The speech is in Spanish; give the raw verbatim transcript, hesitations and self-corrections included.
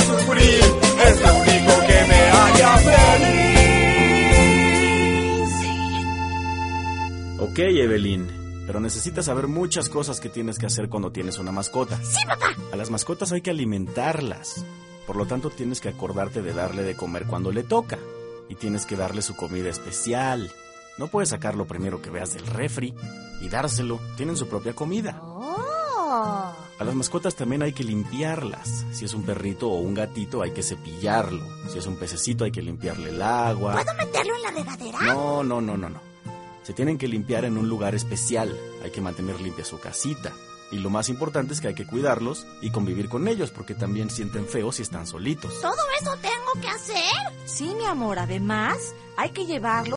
sufrir es lo único que me haría feliz. Ok, Evelyn, pero necesitas saber muchas cosas que tienes que hacer cuando tienes una mascota. ¡Sí, papá! A las mascotas hay que alimentarlas. Por lo tanto, tienes que acordarte de darle de comer cuando le toca. Y tienes que darle su comida especial. No puedes sacar lo primero que veas del refri y dárselo. Tienen su propia comida. ¡Oh! A las mascotas también hay que limpiarlas. Si es un perrito o un gatito, hay que cepillarlo. Si es un pececito, hay que limpiarle el agua. ¿Puedo meterlo en la regadera? No, no, no, no, no. Se tienen que limpiar en un lugar especial. Hay que mantener limpia su casita. Y lo más importante es que hay que cuidarlos y convivir con ellos, porque también sienten feo si están solitos. ¿Todo eso tengo que hacer? Sí, mi amor, además hay que llevarlo